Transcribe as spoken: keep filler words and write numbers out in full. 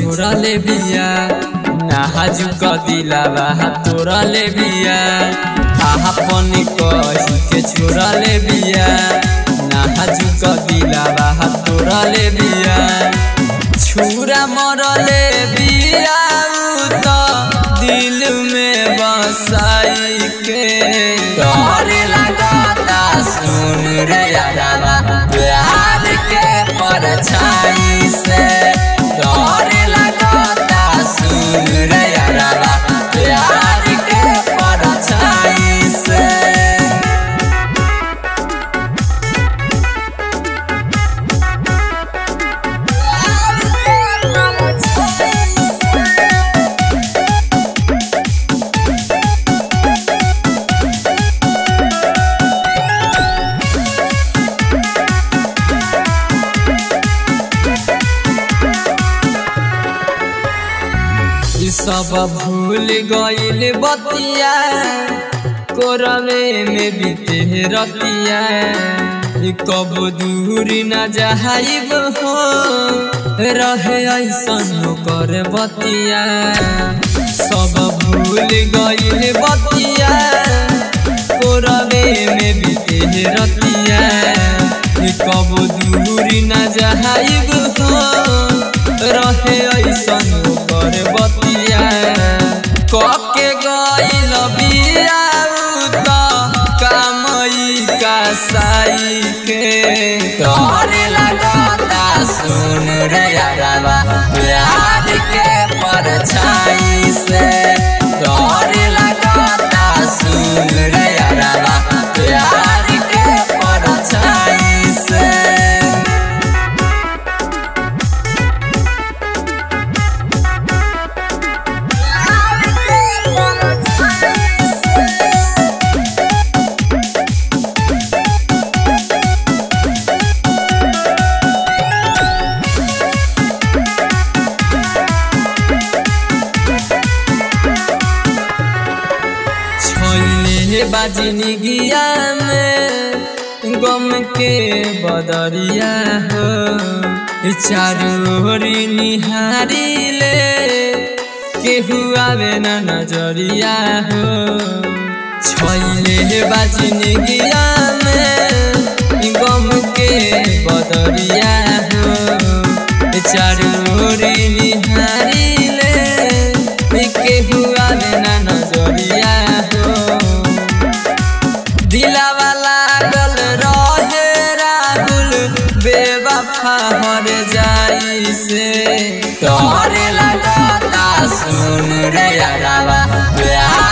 छोड़ा ले बिया नाजुक दिलावा तोरा ले बिया आपन कही के छोड़ा ले बिया नाजुक दिलावा तोरा ले बिया छुरा मरले बिया तो दिल में बसाई के डरे लगता सुन रे यारा प्यार के परछाई से डरे लगता सुन रे यारा प्यार के परछाई से सब भूल गइल बतिया कोरवे में बीते रतिया कब दूर न जाइब हो रहे ऐसन कर बतिया सब भूल गइल बतिया कोरवे में बीते रतिया कब दूर न जाइब हो रहे ऐसन कर बतिया कके गइल बिया तो कामई का साई के डरे लगता सुन रे यारा प्यार के परछाई से डरे लगता सुन रे यारा प्यार के परछाई से बाजनी गिया में गम के बदरिया हो चारोरी निहारी ले केहू आवे न नजरिया हो छैले बाजनी गिया में गम के बदरिया हो चारोरी निहारी ले केहू आवे न नजरिया हो दिलावा लागल रहे राहुल बेवफा मर जाई से डरे लगता सुन रे यारा प्यार